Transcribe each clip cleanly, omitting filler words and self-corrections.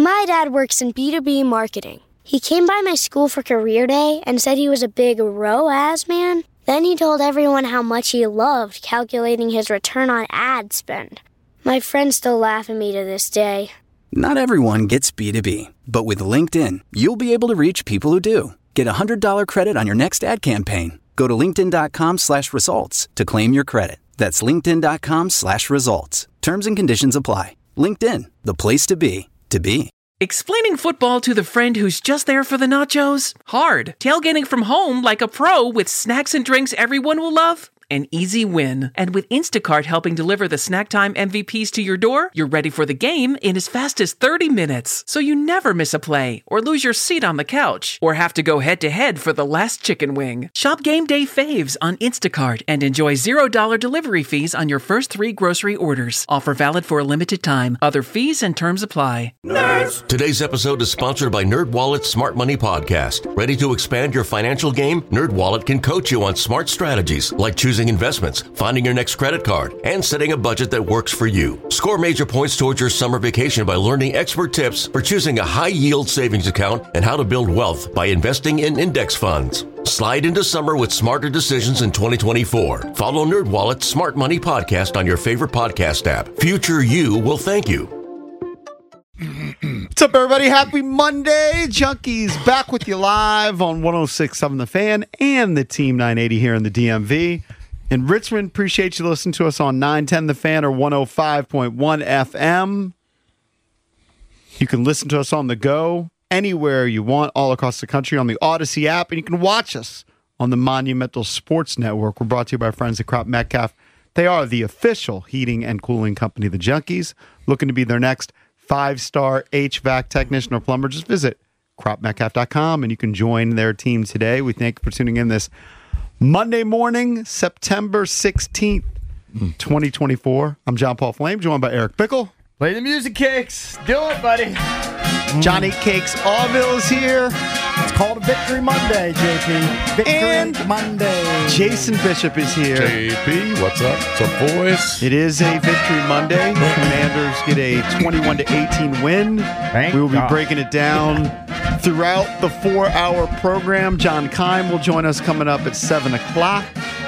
My dad works in B2B marketing. He came by my school for career day and said he was a big ROAS man. Then he told everyone how much he loved calculating his return on ad spend. My friends still laugh at me to this day. Not everyone gets B2B, but with LinkedIn, you'll be able to reach people who do. Get a $100 credit on your next ad campaign. Go to linkedin.com/results to claim your credit. That's linkedin.com/results. Terms and conditions apply. LinkedIn, the place to be, to be. Explaining football to the friend who's just there for the nachos? Hard. Tailgating from home like a pro with snacks and drinks everyone will love? An easy win. And with Instacart helping deliver the snack time MVPs to your door, you're ready for the game in as fast as 30 minutes. So you never miss a play, or lose your seat on the couch, or have to go head-to-head for the last chicken wing. Shop Game Day Faves on Instacart and enjoy $0 delivery fees on your first 3 grocery orders. Offer valid for a limited time. Other fees and terms apply. Nerds! Today's episode is sponsored by NerdWallet's Smart Money Podcast. Ready to expand your financial game? NerdWallet can coach you on smart strategies like choosing investments, finding your next credit card, and setting a budget that works for you. Score major points towards your summer vacation by learning expert tips for choosing a high-yield savings account and how to build wealth by investing in index funds. Slide into summer with smarter decisions in 2024. Follow NerdWallet's Smart Money Podcast on your favorite podcast app. Future you will thank you. What's up, everybody? Happy Monday. Junkies back with you live on 106.7 The Fan and the Team 980 here in the DMV. In Richmond, appreciate you listening to us on 910 The Fan or 105.1 FM. You can listen to us on the go anywhere you want all across the country on the Odyssey app, and you can watch us on the Monumental Sports Network. We're brought to you by friends at Crop Metcalf. They are the official heating and cooling company of the Junkies. Looking to be their next 5-star HVAC technician or plumber, just visit cropmetcalf.com and you can join their team today. We thank you for tuning in this Monday morning, September 16th, 2024. I'm John Paul Flame, joined by Eric Bickle. Play the music, Cakes. Do it, buddy. Johnny Cakes Allville is here. It's called a Victory Monday, JP. Victory Monday. Jason Bishop is here. JP, what's up? What's up, boys? It is a Victory Monday. The Commanders get a 21-18 win. We will be breaking it down throughout the 4-hour program. John Keim will join us coming up at 7 o'clock.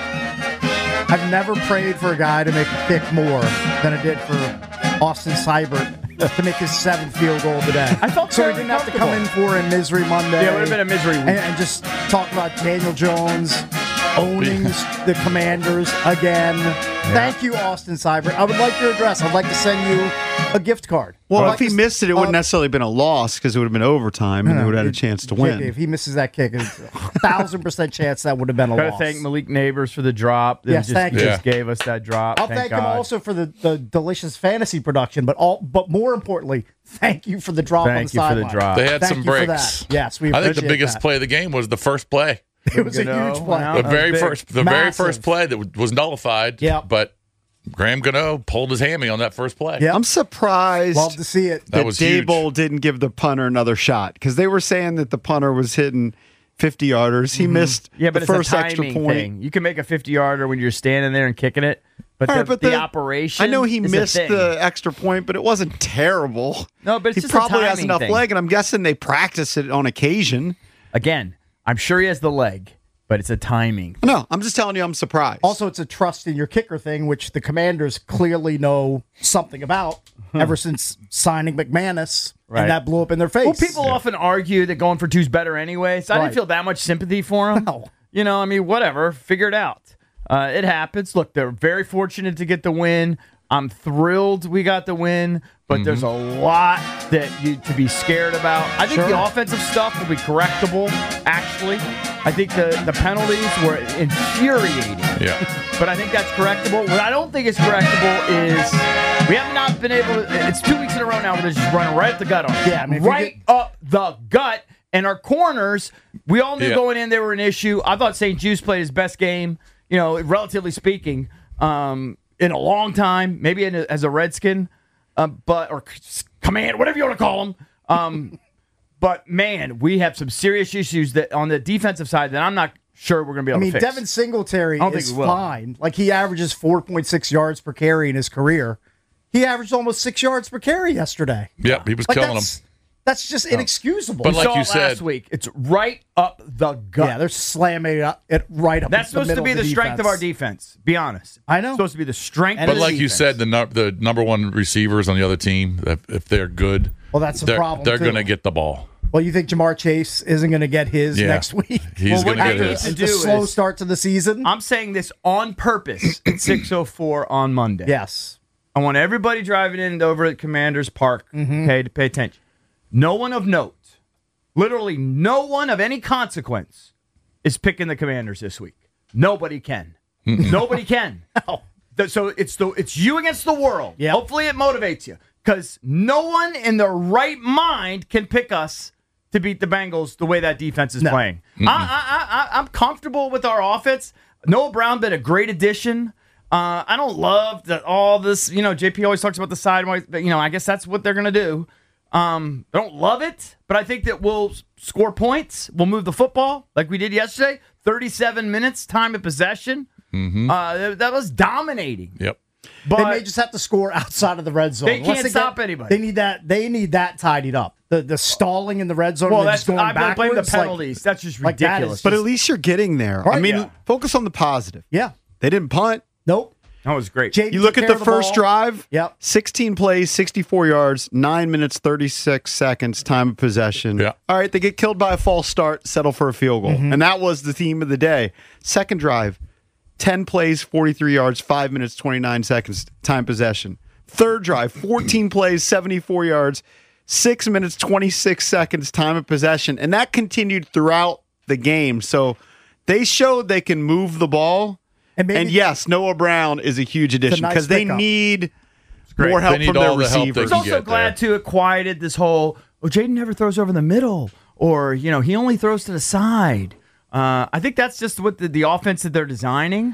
I've never prayed for a guy to make a kick more than I did for Austin Seibert to make his 7th field goal today. I felt so we didn't have to come in for a misery Monday. Yeah, it would have been a misery week. And just talk about Daniel Jones owning the Commanders again. Yeah. Thank you, Austin Seibert. I would like your address. I'd like to send you a gift card. Well, if he missed it, it wouldn't necessarily have been a loss because it would have been overtime and they would have had a chance to win. If he misses that kick, it's a 1,000% chance that would have been a loss. Got to thank Malik Neighbors for the drop. Yes, thank you. Just gave us that drop. I'll thank him also for the delicious fantasy production, but more importantly, thank you for the drop on the sideline. For the drop. They had some breaks. Yes, we I think the biggest play of the game was the first play. It was a huge play. The very first play that was nullified. Yeah. But Graham Gano pulled his hammy on that first play. Yeah, I'm surprised. Love to see it. That Dable didn't give the punter another shot because they were saying that the punter was hitting 50-yarders. He missed the first extra point. Thing. You can make a 50-yarder when you're standing there and kicking it, but the operation. I know he missed the extra point, but it wasn't terrible. No, but he probably has enough leg, and I'm guessing they practice it on occasion. Again, I'm sure he has the leg, but it's a timing. No, I'm just telling you I'm surprised. Also, it's a trust in your kicker thing, which the Commanders clearly know something about ever since signing McManus, and that blew up in their face. Well, people often argue that going for two's better anyway, so I didn't feel that much sympathy for him. No. You know, I mean, whatever, figure it out. It happens. Look, they're very fortunate to get the win. I'm thrilled we got the win, but there's a lot to be scared about. I think the offensive stuff will be correctable, actually. I think the penalties were infuriating. Yeah. But I think that's correctable. What I don't think is correctable is we have not been able to. It's 2 weeks in a row now where they're just running right up the gut on us. Yeah, I mean, up the gut. And our corners, we all knew going in they were an issue. I thought St. Juice played his best game, relatively speaking, in a long time, maybe as a Redskin, or command, whatever you want to call him. But, man, we have some serious issues that on the defensive side that I'm not sure we're going to be able to fix. Devin Singletary is fine. Like, he averages 4.6 yards per carry in his career. He averaged almost 6 yards per carry yesterday. Yep, he was killing them. That's just inexcusable. But We like saw you it said- last week, it's right up the gut. Yeah, they're slamming it right up. That's the supposed to middle be of the the strength of our defense. defense. Be honest. I know. It's supposed to be the strength And of But the like you defense. said, the number one receivers on the other team, if they're good, Well, that's the they're, problem, They're too. going to get the ball. Well, you think Jamar Chase isn't going to get his Yeah. next week? He's Well, going to what get they his. need to The do slow is- start to the season. I'm saying this on purpose at 6:04 on Monday. Yes. I want everybody driving in over at Commanders Park, okay, to pay attention. No one of note, literally no one of any consequence, is picking the Commanders this week. Nobody can. Nobody can. So it's you against the world. Yep. Hopefully it motivates you, because no one in their right mind can pick us to beat the Bengals the way that defense is playing. I'm comfortable with our offense. Noah Brown been a great addition. I don't love all this. JP always talks about the sideways, but I guess that's what they're gonna do. I don't love it, but I think that we'll score points. We'll move the football like we did yesterday. 37 minutes time of possession. That was dominating. Yep. But They may just have to score outside of the red zone. They Once can't stop anybody. They need that tidied up. The stalling in the red zone. well, and then that's just going I blame the backwards, like- penalties. That's just like that ridiculous. is But at least you're getting there. I Right, mean, yeah. focus on the positive. Yeah. They didn't punt. Nope. that was great. Jaden You look took at care the of first ball. drive. Yep. 16 plays, 64 yards, 9 minutes, 36 seconds, time of possession. Yeah. All right, they get killed by a false start, settle for a field goal. And that was the theme of the day. Second drive, 10 plays, 43 yards, 5 minutes, 29 seconds, time possession. Third drive, 14 plays, 74 yards, 6 minutes, 26 seconds, time of possession. And that continued throughout the game. So they showed they can move the ball. And yes, Noah Brown is a huge addition nice because they pickup. need great. more help They need from their all the help they receivers. I was can also get glad there. to it quieted this whole, Jaden never throws over the middle, or, he only throws to the side. I think that's just what the offense that they're designing.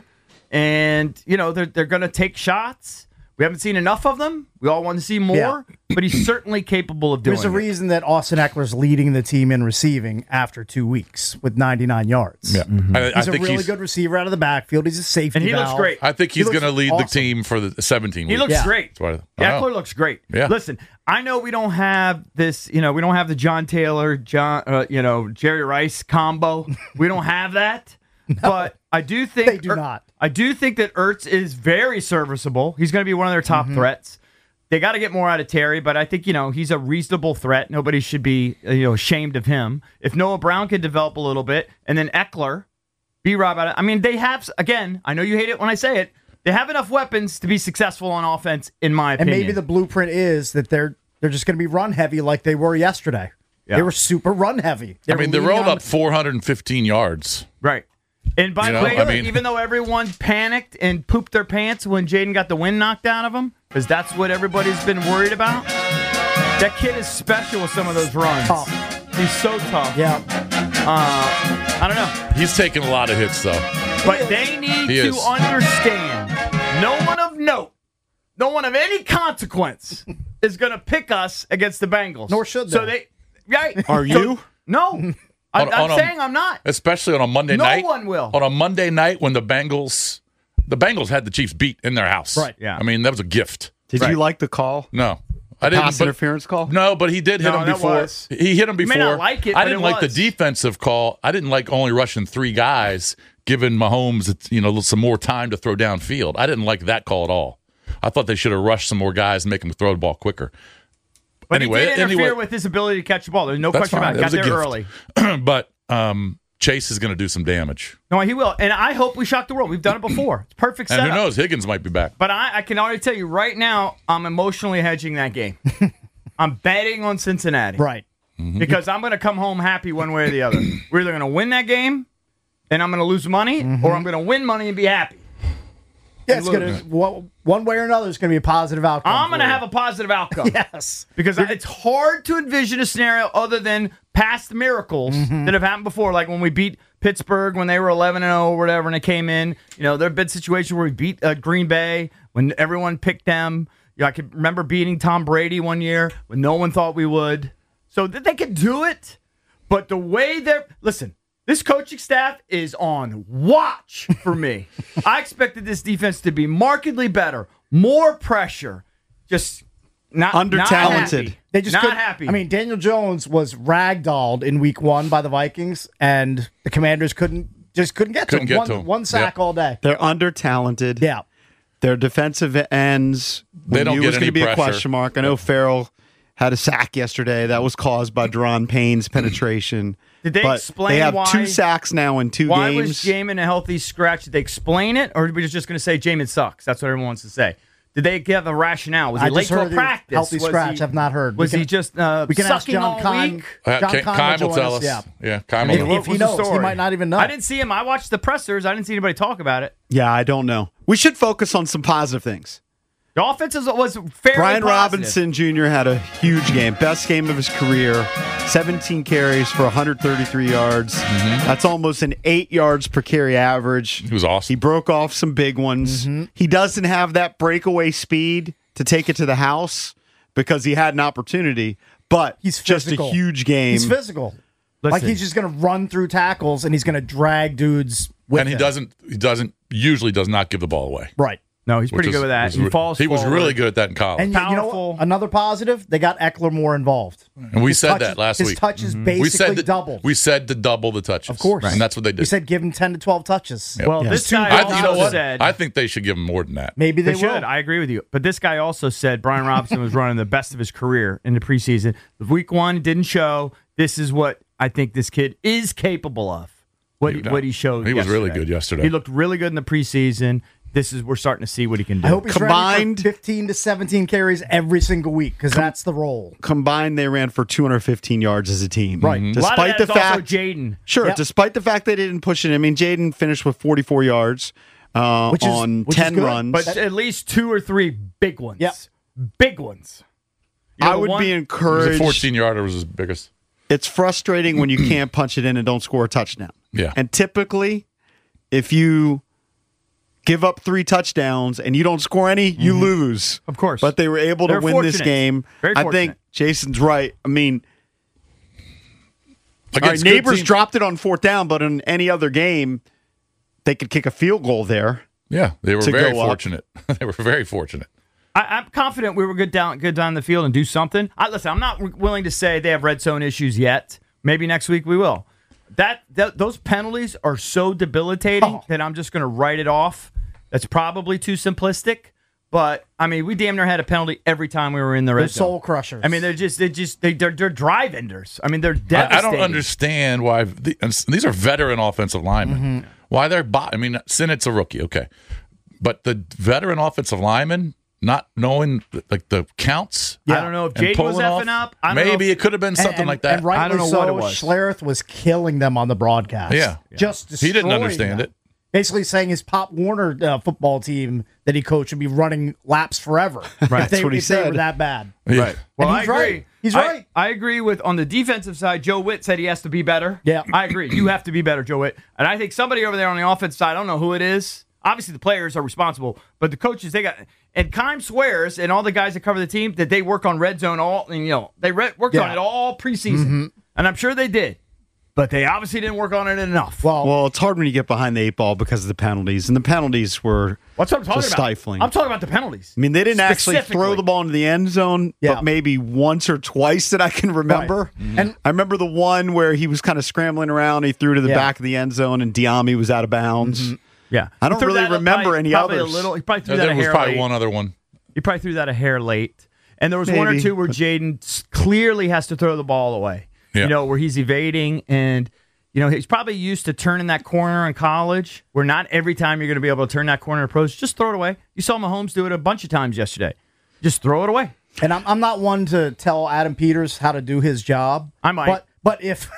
And, they're going to take shots. We haven't seen enough of them. We all want to see more, Yeah. but he's certainly capable of doing There's a it. reason that Austin Eckler's leading the team in receiving after 2 weeks with 99 yards. Yeah. I He's a think really good receiver out of the backfield. He's a safety And he looks valve. great. I think he's He looks going to lead awesome. the team for the 17 He weeks. looks Yeah. great. That's what I know. Eckler looks great. Yeah. Listen, I know we don't have this, we don't have the John Taylor, Jerry Rice combo. We don't have that. But I do think They do not. I do think that Ertz is very serviceable. He's going to be one of their top threats. They got to get more out of Terry, but I think, he's a reasonable threat. Nobody should be, ashamed of him. If Noah Brown can develop a little bit, and then Eckler, B-Rob, I mean, they have, again, I know you hate it when I say it, they have enough weapons to be successful on offense, in my And opinion. maybe the blueprint is that they're just going to be run heavy like they were yesterday. Yeah. They were super run heavy. I mean, they rolled up 415 yards. Right. And by the way, even though everyone panicked and pooped their pants when Jaden got the wind knocked out of him, because that's what everybody's been worried about, that kid is special with some of those runs. Tough. He's so tough. Yeah. I don't know. He's taking a lot of hits, though. But they need He to is. understand no one of note, no one of any consequence is going to pick us against the Bengals. Nor should So they. right. Are you? No. I'm on a- saying I'm not. Especially on a Monday No night. one will. On a Monday night when the Bengals had the Chiefs beat in their house. Right. Yeah. I mean, that was a gift. Did you like the call? No. I didn't. Pass but- interference call? No, but he did hit No, him that before. was. He hit him may before. not like it, I but didn't it like the was. defensive call. I didn't like only rushing 3 guys, giving Mahomes some more time to throw downfield. I didn't like that call at all. I thought they should have rushed some more guys and make him throw the ball quicker. But he did interfere anyway, with his ability to catch the ball. There's no that's question fine. about it. It Got was a there gift. early. But Chase is going to do some damage. No, he will. And I hope we shock the world. We've done it before. It's perfect And setup. who knows? Higgins might be back. But I can already tell you right now, I'm emotionally hedging that game. I'm betting on Cincinnati. Right. Because I'm going to come home happy one way or the other. We're either going to win that game and I'm going to lose money, or I'm going to win money and be happy. Yeah, it's gonna one way or another. It's gonna be a positive outcome. I'm going to for you. have a positive outcome. yes. Because it's hard to envision a scenario other than past miracles that have happened before, like when we beat Pittsburgh when they were 11-0 or whatever, and it came in. There have been situations where we beat Green Bay when everyone picked them. I can remember beating Tom Brady one year when no one thought we would. So they could do it, but the way listen, this coaching staff is on watch for me. I expected this defense to be markedly better, more pressure, just not Under-talented. happy. They just Not couldn't- happy. I mean, Daniel Jones was ragdolled in week 1 by the Vikings, and the Commanders couldn't get to him. One sack all day. They're under-talented. Yeah. Their defensive ends, They don't knew get was going any to be pressure. a question mark. I know Farrell had a sack yesterday. That was caused by Deron Payne's penetration. Did they But explain they have why- 2 sacks now in 2 Why games. was Jamin a healthy scratch? Did they explain it, or are we just going to say Jamin sucks? That's what everyone wants to say. Did they give a rationale? Was he I late just to a heard he was practice? healthy Was scratch. he- I've not heard. Was We he can- just we can ask sucking John all Keim. week? John Keim Keim will join tell us. us. Yeah. Keim If will. If he was the knows, he story? might not even know. I didn't see him. I watched the pressers. I didn't see anybody talk about it. Yeah, I don't know. We should focus on some positive things. The offense was fairly Brian positive. Robinson Jr. had a huge game. Best game of his career. 17 carries for 133 yards. That's almost an 8 yards per carry average. He was awesome. He broke off some big ones. He doesn't have that breakaway speed to take it to the house because he had an opportunity, but He's just physical. a huge game. He's physical. Like Listen. he's just going to run through tackles and he's going to drag dudes with And he him. usually does not give the ball away. Right. No, he's pretty which good is- with that. was He re- falls He was forward. really good at that in college. And you know Powerful. what? Another positive, they got Eckler more involved. And we said that last his week. touches we basically said doubled. We said to double the touches. Of course. And that's what they did. We said give him 10 to 12 touches. Well, Yeah. this guy you also know what? said I think they should give him more than that. Maybe they they, should. will. I agree with you. But this guy also said Brian Robinson was running the best of his career in the preseason. Week 1 didn't show. This is what I think this kid is capable of. What he showed. He was really yesterday. good yesterday. He looked really good in the preseason. We're starting to see what he can do. I hope he's Combined- ready for 15 to 17 carries every single week because that's the role. Combined, they ran for 215 yards as a team. Right. a lot of Despite that the is also fact, Jaden. sure, Yep. despite the fact they didn't push it. I mean, Jaden finished with 44 yards Which is- on which is 10 good, runs. But at least 2 or 3 big ones. Yep. Big ones. You know, I the would one- be It was encouraged. a 14-yarder was his biggest. It's frustrating when you can't punch it in and don't score a touchdown. Yeah. And typically, if you give up 3 touchdowns and you don't score any, you lose. Of course. But they were able to They're win this fortunate. game. Very I fortunate. think Jason's right. I mean, all right, Against good Neighbors teams- dropped it on 4th down, but in any other game, they could kick a field goal there. Yeah, they were to very go up. fortunate. They were very fortunate. I'm confident we were good down the field and do something. Listen, I'm not willing to say they have red zone issues yet. Maybe next week we will. Those penalties are so debilitating that I'm just going to write it off. That's probably too simplistic, but I mean, we damn near had a penalty every time we were in the red They're zone. soul crushers. I mean, they're drive enders. I mean, they're devastating. I don't understand why and these are veteran offensive linemen. Why they're I mean, Sinnett's a rookie, okay, but the veteran offensive linemen not knowing like the counts. I don't know if and Jaden was pulling off, effing up. I don't know maybe if- it could have been something and, like that. And rightly I don't know so, what it was. Schlereth was killing them on the broadcast. Yeah. Just He didn't destroying understand them. it. Basically saying his Pop Warner football team that he coached would be running laps forever. Right. If they, That's what he if they said. were that bad. Yeah. Well, And he's I agree. right. He's right. I agree with on the defensive side. Joe Witt said he has to be better. Yeah. I agree. You have to be better, Joe Witt. And I think somebody over there on the offensive side, I don't know who it is. Obviously, the players are responsible, but the coaches they got. And Keim swears, and all the guys that cover the team, that they work on red zone all. And, they worked on Yeah. it all preseason, and I'm sure they did. But they obviously didn't work on it enough. Well, it's hard when you get behind the 8 ball because of the penalties, and the penalties were What's what I'm talking just about? stifling. I'm talking about the penalties. I mean, they didn't actually throw Specifically. the ball into the end zone, Yeah. but maybe once or twice that I can remember. And I remember the one where he was kind of scrambling around. He threw to the Yeah. back of the end zone, and Diami was out of bounds. Yeah, I don't He threw really that up remember any probably others. A little, he probably threw that There a was hair probably late. one other one. He probably threw that a hair late. And there was one or Maybe, two where but- Jaden clearly has to throw the ball away. Yeah. Where he's evading and, he's probably used to turning that corner in college where not every time you're going to be able to turn that corner in pros. Just throw it away. You saw Mahomes do it a bunch of times yesterday. Just throw it away. And I'm not one to tell Adam Peters how to do his job. I might. But if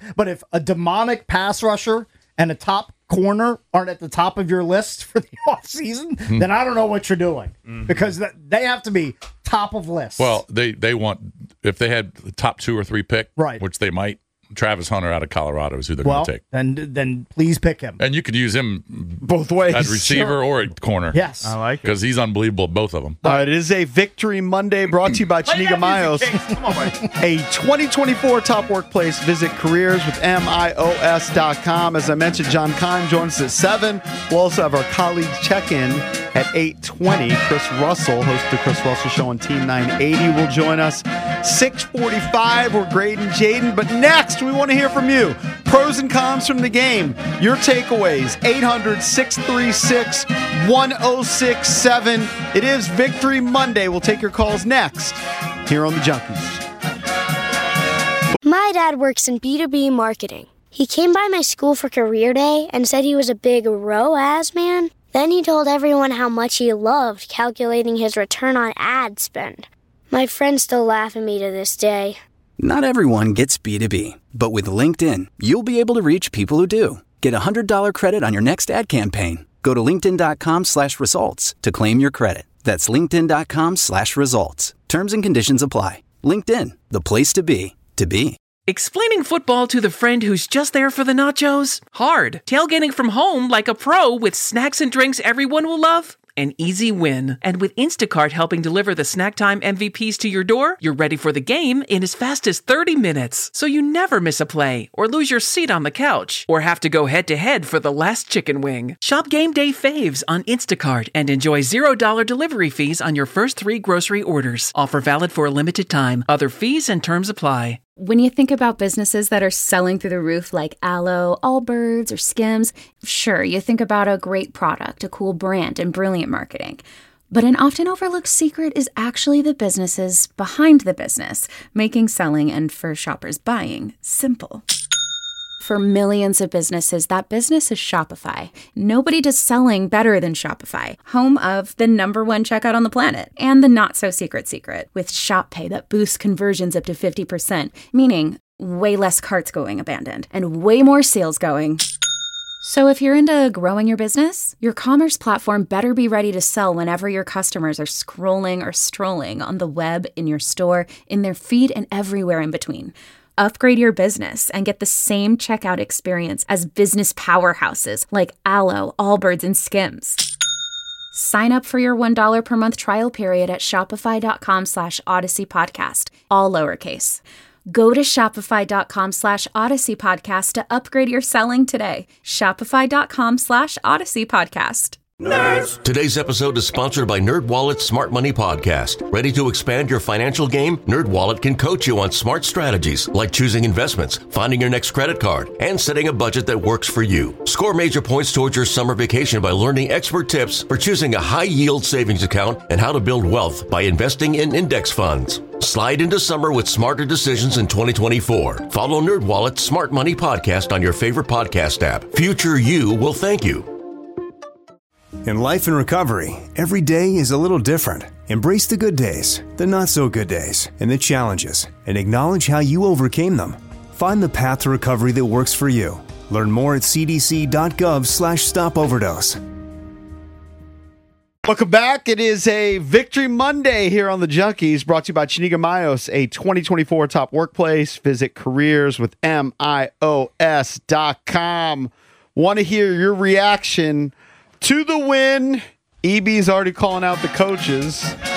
a demonic pass rusher and a top corner aren't at the top of your list for the offseason, then I don't know what you're doing. Because they have to be top of list. Well, they want if they had the top 2 or 3 pick, Right. which they might. Travis Hunter out of Colorado is who they're well going to take, then please pick him. and you could use him Both ways. as receiver or at corner. Yes. I like it. because he's unbelievable at both of them. All right, it is a Victory Monday brought to you by Play Chiniga that Mayos. music, Chase. Come on, buddy. A 2024 top workplace. Visit careerswithmios.com. As I mentioned, John Keim joins us at 7. We'll also have our colleagues check in at 8:20. Chris Russell, host of the Chris Russell Show on Team 980, will join us. 6:45, we're grading Jaden. But next, we want to hear from you. Pros and cons from the game. Your takeaways. 800-636-1067. It is Victory Monday. We'll take your calls next here on the Junkies. My dad works in B2B marketing. He came by my school for career day and said he was a big ROAS man. Then he told everyone how much he loved calculating his return on ad spend. My friends still laugh at me to this day. Not everyone gets B2B, but with LinkedIn, you'll be able to reach people who do. Get a $100 credit on your next ad campaign. Go to linkedin.com/results to claim your credit. That's linkedin.com/results. Terms and conditions apply. LinkedIn, the place to be, to be. Explaining football to the friend who's just there for the nachos? Hard. Tailgating from home like a pro with snacks and drinks everyone will love? An easy win. And with Instacart helping deliver the snack time MVPs to your door, you're ready for the game in as fast as 30 minutes. So you never miss a play, or lose your seat on the couch, or have to go head-to-head for the last chicken wing. Shop Game Day Faves on Instacart and enjoy $0 delivery fees on your first 3 grocery orders. Offer valid for a limited time. Other fees and terms apply. When you think about businesses that are selling through the roof like Aloe, Allbirds, or Skims, sure, you think about a great product, a cool brand, and brilliant marketing. But an often overlooked secret is actually the businesses behind the business, making selling and, for shoppers, buying simple. For millions of businesses, that business is Shopify. Nobody does selling better than Shopify, home of the #1 checkout on the planet, and the not-so-secret secret, with Shop Pay that boosts conversions up to 50%, meaning way less carts going abandoned, and way more sales going. So if you're into growing your business, your commerce platform better be ready to sell whenever your customers are scrolling or strolling on the web, in your store, in their feed, and everywhere in between. Upgrade your business and get the same checkout experience as business powerhouses like Aloe, Allbirds, and Skims. Sign up for your $1 per month trial period at shopify.com/Odyssey Podcast, all lowercase. Go to shopify.com/Odyssey Podcast to upgrade your selling today. Shopify.com/Odyssey Podcast. Nerds! Today's episode is sponsored by NerdWallet's Smart Money Podcast. Ready to expand your financial game? NerdWallet can coach you on smart strategies like choosing investments, finding your next credit card, and setting a budget that works for you. Score major points towards your summer vacation by learning expert tips for choosing a high-yield savings account and how to build wealth by investing in index funds. Slide into summer with smarter decisions in 2024. Follow NerdWallet's Smart Money Podcast on your favorite podcast app. Future you will thank you. In life and recovery, every day is a little different. Embrace the good days, the not so good days, and the challenges, and acknowledge how you overcame them. Find the path to recovery that works for you. Learn more at cdc.gov/stopoverdose. Welcome back. It is a Victory Monday here on the Junkies, brought to you by Chiniga Mayos, a 2024 top workplace. Visit careerswithmios.com. Want to hear your reaction to the win. EB's already calling out the coaches.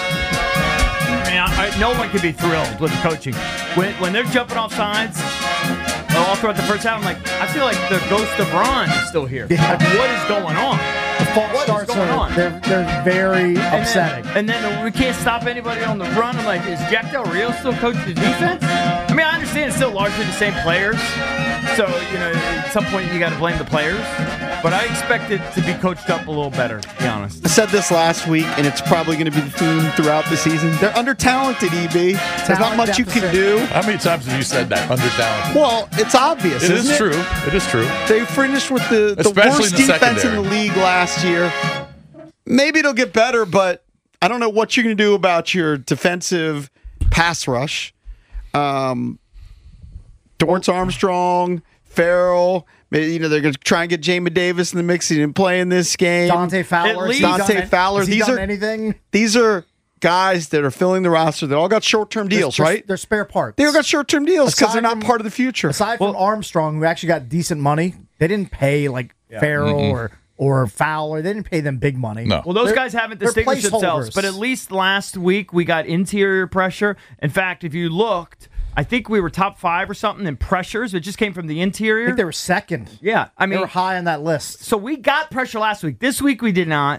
No one can be thrilled with the coaching. When they're jumping off sides all throughout the first half, I'm like, I feel like the ghost of Ron is still here. Yeah. Like, what is going on? The false starts are they're very upsetting. And then we can't stop anybody on the run. I'm like, is Jack Del Rio still coaching the defense? I mean, I understand it's still largely the same players. So, at some point you got to blame the players. But I expect it to be coached up a little better, to be honest. I said this last week, and it's probably going to be the theme throughout the season. They're under-talented, EB. There's not much you can do. How many times have you said that? Under-talented. Well, it's obvious, isn't it? It is true. It is true. They finished with the worst defense in the league last year. Maybe it'll get better, but I don't know what you're going to do about your defensive pass rush. Dorrance Armstrong, Farrell. They're going to try and get Jamin Davis in the mix. He didn't play in this game. Dante Fowler. Has he done anything? These are guys that are filling the roster that all got short-term deals, right? They're spare parts. They all got short-term deals because they're not part of the future. Aside from Armstrong, who actually got decent money, they didn't pay like Farrell or Fowler. They didn't pay them big money. No. Well, those guys haven't distinguished themselves. But at least last week we got interior pressure. In fact, if you looked, I think we were top 5 or something in pressures. It just came from the interior. I think they were second. Yeah. I mean, they were high on that list. So we got pressure last week. This week we did not.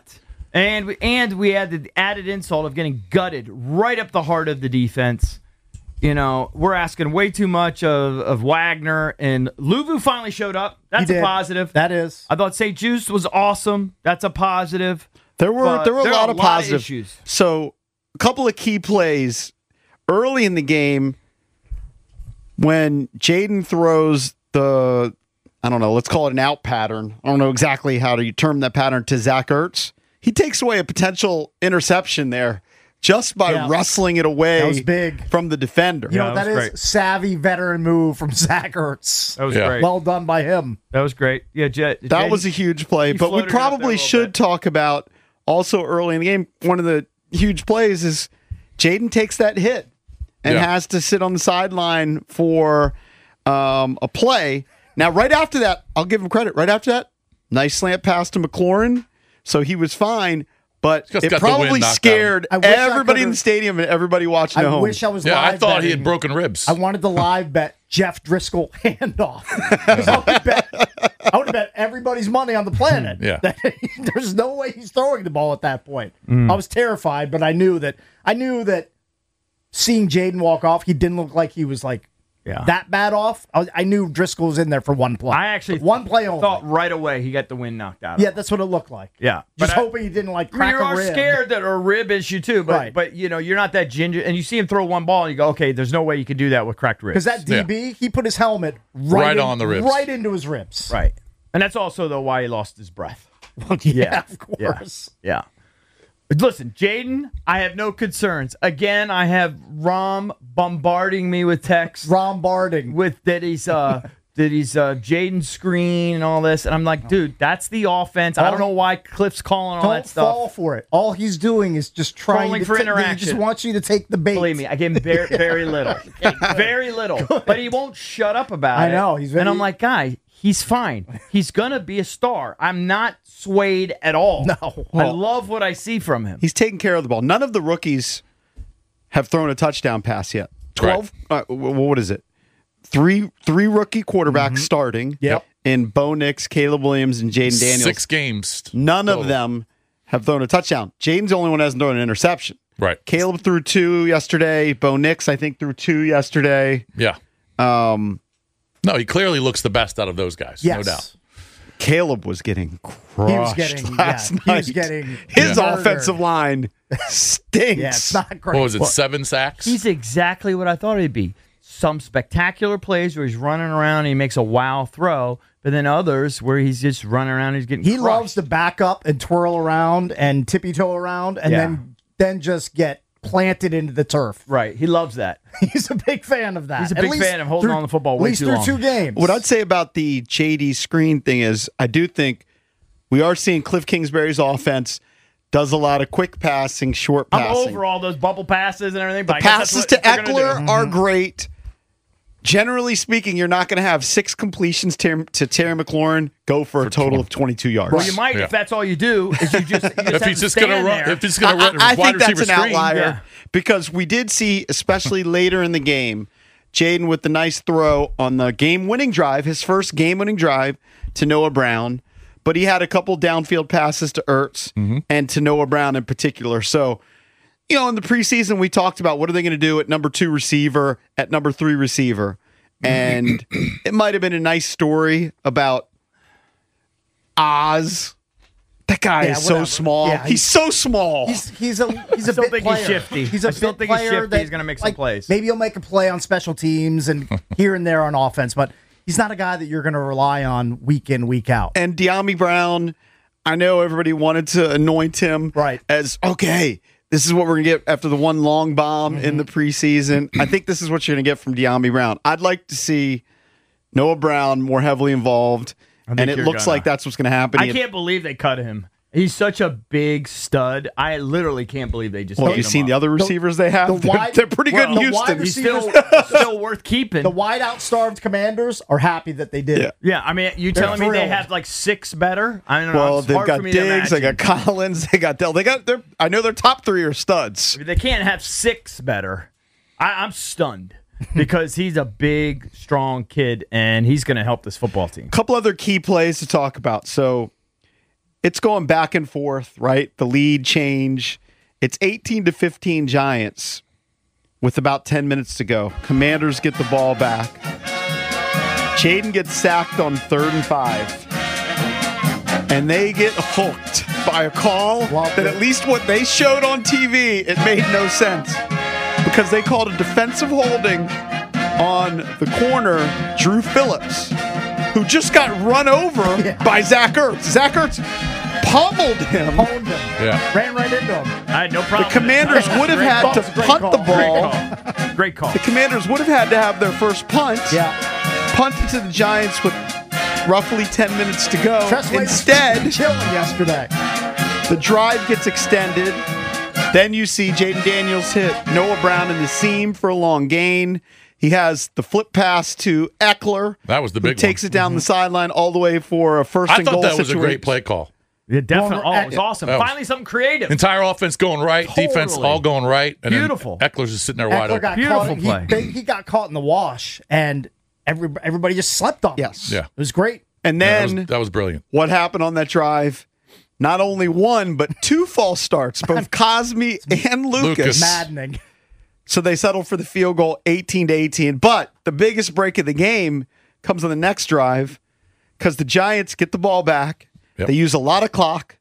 And we had the added insult of getting gutted right up the heart of the defense. You know, we're asking way too much of Wagner, and Luvu finally showed up. That's a positive. That is. I thought St. Juice was awesome. That's a positive. There were a lot of positive issues. So a couple of key plays early in the game when Jaden throws the, I don't know, let's call it an out pattern. I don't know exactly how to term that pattern to Zach Ertz. He takes away a potential interception there just by wrestling it away that was big. From the defender. You know, that is great. Savvy veteran move from Zach Ertz. That was great. Well done by him. That was great. Yeah, that was a huge play. But we probably should talk about also early in the game, one of the huge plays is Jaden takes that hit and has to sit on the sideline for a play. Now, right after that, I'll give him credit. Right after that, nice slant pass to McLaurin. So he was fine, but it probably scared everybody in the stadium and everybody watching at home. I wish I was live I thought he betting. had broken ribs. I wanted to live bet Jeff Driscoll handoff. I would have bet everybody's money on the planet. There's no way he's throwing the ball at that point. I was terrified, but I knew that seeing Jaden walk off, he didn't look like he was like that bad off. I knew Driscoll was in there for one play. I actually one play only. Thought right away he got the wind knocked out of him. That's what it looked like. Yeah. Just hoping he didn't like crack a rib. You are scared that a rib issue too, but you know, you're not that ginger, and you see him throw one ball and you go, okay, there's no way you could do that with cracked ribs. Because that DB, he put his helmet right on the ribs. Right into his ribs. Right. And that's also though why he lost his breath. Of course. Yeah. Listen, Jaden, I have no concerns. Again, I have Rom bombarding me with texts. Rombarding. With that he's Jaden's screen and all this. And I'm like, dude, that's the offense. I don't know why Cliff's calling all that stuff. Don't fall for it. All he's doing is just trying for interaction. He just wants you to take the bait. Believe me, I gave him very little. Very little. But he won't shut up about it. I know. And I'm like, guy, he's fine. He's going to be a star. I'm not swayed at all. No. I love what I see from him. He's taking care of the ball. None of the rookies have thrown a touchdown pass yet. 12, what is it? Three rookie quarterbacks starting. Yep. In Bo Nix, Caleb Williams, and Jaden Daniels. 6 games. None of them have thrown a touchdown. Jaden's the only one that hasn't thrown an interception. Right. Caleb threw 2 yesterday. Bo Nix, I think, threw 2 yesterday. Yeah. No, he clearly looks the best out of those guys. Yes. No doubt. Caleb was getting crushed last night. He was getting his murdered. offensive line stinks. Yeah, it's not great. What was it, 7 sacks? He's exactly what I thought he'd be. Some spectacular plays where he's running around and he makes a wow throw, but then others where he's just running around and he's getting crushed. loves to back up and twirl around and tippy-toe around and then just get planted into the turf. Right. He loves that. He's a big fan of that. He's a big fan of holding on the football way too long. At least through 2 games. What I'd say about the JD screen thing is I do think we are seeing Cliff Kingsbury's offense does a lot of quick passing, short passing. I'm over all those bubble passes and everything. But the passes to Eckler are great. Generally speaking, you're not going to have 6 completions to Terry McLaurin go for a total of 22 yards. Well, you might if that's all you do. Is you just if he's just going to run. If he's going to run, I think wide that's an screen. outlier because we did see, especially later in the game, Jaden with the nice throw on the game-winning drive, his first game-winning drive to Noah Brown. But he had a couple downfield passes to Ertz and to Noah Brown in particular. So, you know, in the preseason, we talked about what are they going to do at number 2 receiver, at number 3 receiver. And it might have been a nice story about Oz. That guy is so small. Yeah, he's so small. He's a still big think player. he's shifty. He's a I still big think he's player shifty. that, He's going to make some plays. Maybe he'll make a play on special teams and here and there on offense, but he's not a guy that you're going to rely on week in, week out. And De'Ami Brown, I know everybody wanted to anoint him as, okay, this is what we're going to get after the one long bomb in the preseason. I think this is what you're going to get from De'Ami Brown. I'd like to see Noah Brown more heavily involved, and it looks like that's what's going to happen. I can't believe they cut him. He's such a big stud. I literally can't believe they just. Well, you've seen the other receivers they have. They're pretty good in Houston. He's still worth keeping. The wide-out starved Commanders are happy that they did. Yeah, I mean, you telling me they have like 6 better? I don't know. Well, they've got Diggs, they got Collins, they got Dell. I know their top 3 are studs. They can't have 6 better. I'm stunned because he's a big, strong kid, and he's going to help this football team. A couple other key plays to talk about. So it's going back and forth, right? The lead change. It's 18-15 Giants with about 10 minutes to go. Commanders get the ball back. Jaden gets sacked on 3rd and 5. And they get hooked by a call that at least what they showed on TV, it made no sense. Because they called a defensive holding on the corner, Drew Phillips, who just got run over by Zach Ertz. Zach Ertz pummeled him. Yeah. Ran right into him. I had no problem. The Commanders would have had to punt the ball. Great call. The Commanders would have had to have their first punt. Yeah. Punted to the Giants with roughly 10 minutes to go. Tressway Instead, chilling yesterday. the drive gets extended. Then you see Jaden Daniels hit Noah Brown in the seam for a long gain. He has the flip pass to Eckler. That was the big one. Takes it down the sideline all the way for a first I and thought goal that was situation. a great play call. Yeah, definitely. Well, Oh, it was awesome. that was- Finally, something creative. Entire offense going right, defense Totally. all going right. And Beautiful. Then Eckler's just sitting there wide Eckler open. got Beautiful caught. play. He got caught in the wash, and everybody just slept on him. Yes. Yeah. It was great. And Yeah, then that was brilliant. what happened on that drive? Not only one, but two false starts, both Cosme and Lucas. Maddening. So they settled for the field goal 18-18. But the biggest break of the game comes on the next drive because the Giants get the ball back. Yep. They use a lot of clock.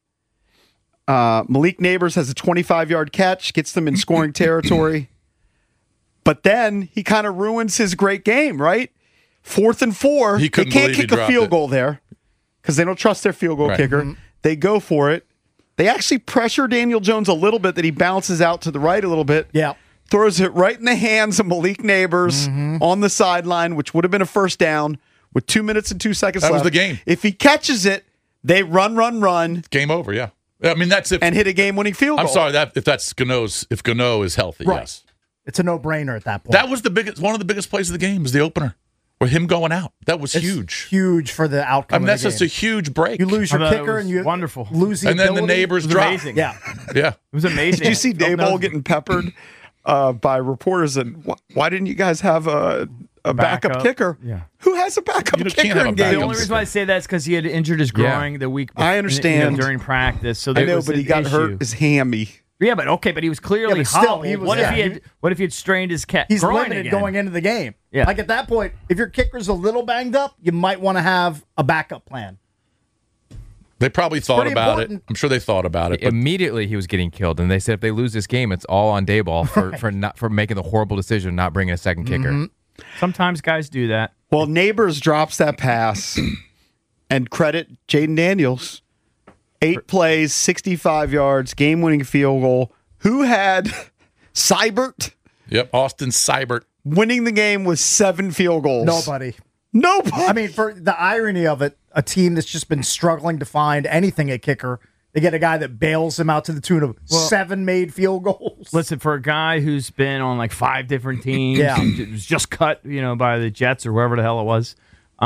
Malik Neighbors has a 25-yard catch, gets them in scoring territory. But then he kind of ruins his great game, right? 4th and 4. He They couldn't can't believe he kick a dropped field it. goal there because they don't trust their field goal Right. kicker. They go for it. They actually pressure Daniel Jones a little bit that he bounces out to the right a little bit. Yeah. Throws it right in the hands of Malik Neighbors on the sideline, which would have been a first down with 2 minutes and 2 seconds That left. was the game. If he catches it, they run, Game over, yeah. I mean, that's if and hit a game-winning field goal. I'm sorry, if that's Gano's, if Gano is healthy, Right. yes. It's a no-brainer at that point. That was one of the biggest plays of the game was the opener. With him going out. That was It's huge. Huge for the outcome. I mean, of that's the just game. a huge break. You lose your I thought it kicker was and you wonderful. lose the and then the ability. neighbors It was drop. amazing. Yeah. Yeah. It was amazing. Did you see Phil Dayball knows- getting peppered by reporters? And why didn't you guys have a backup Backup. kicker? Yeah. Who has a backup You can't kicker have a in backup games? The only reason why I say that is because he had injured his groin the week before. I understand. During practice. So I there know, was but he an got issue. hurt his hammy. Yeah, but he was clearly Yeah, but still, hobbled. he was- what yeah. if he had strained his He's groin limited again? going into the game. Yeah. Like at that point, if your kicker's a little banged up, you might want to have a backup plan. They probably thought pretty about important. it. I'm sure they thought about it. But Immediately he was getting killed, and they said if they lose this game, it's all on Dayball for making the horrible decision of not bringing a second kicker. Sometimes guys do that. Well, Neighbors drops that pass, and credit Jaden Daniels. 8 plays, 65 yards, game-winning field goal. Who had Seibert Yep, Austin Seibert. winning the game with 7 field goals? Nobody. Nobody. I mean, for the irony of it, a team that's just been struggling to find anything at kicker, they get a guy that bails them out to the tune of 7 made field goals. Listen, for a guy who's been on like 5 different teams, Yeah. was just cut, by the Jets or wherever the hell it was.